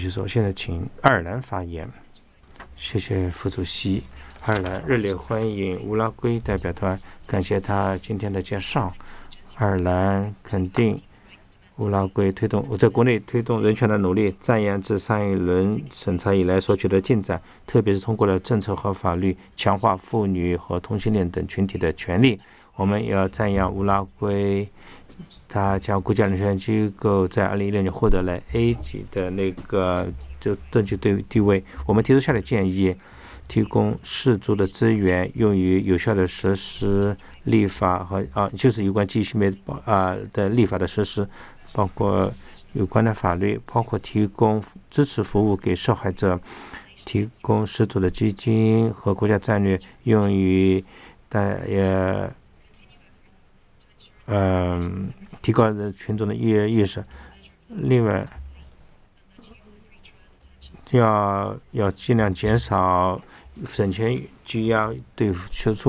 续说。现在请爱尔兰发言。谢谢副主席。爱尔兰热烈欢迎乌拉圭代表团，感谢他今天的介绍。爱尔兰肯定乌拉圭在国内推动人权的努力，赞扬自上一轮审查以来所取得进展，特别是通过了政策和法律强化妇女和同性恋等群体的权利。我们也要赞扬乌拉圭，他将国家人权机构在2016年获得了 A 级的登记地位。我们提出下列建议：提供适足的资源，用于有效的实施立法和就是有关基于性别的立法的实施，包括有关的法律，包括提供支持服务给受害者，提供适足的基金和国家战略，用于提高群众的意识。另外，要尽量减少省钱拘押对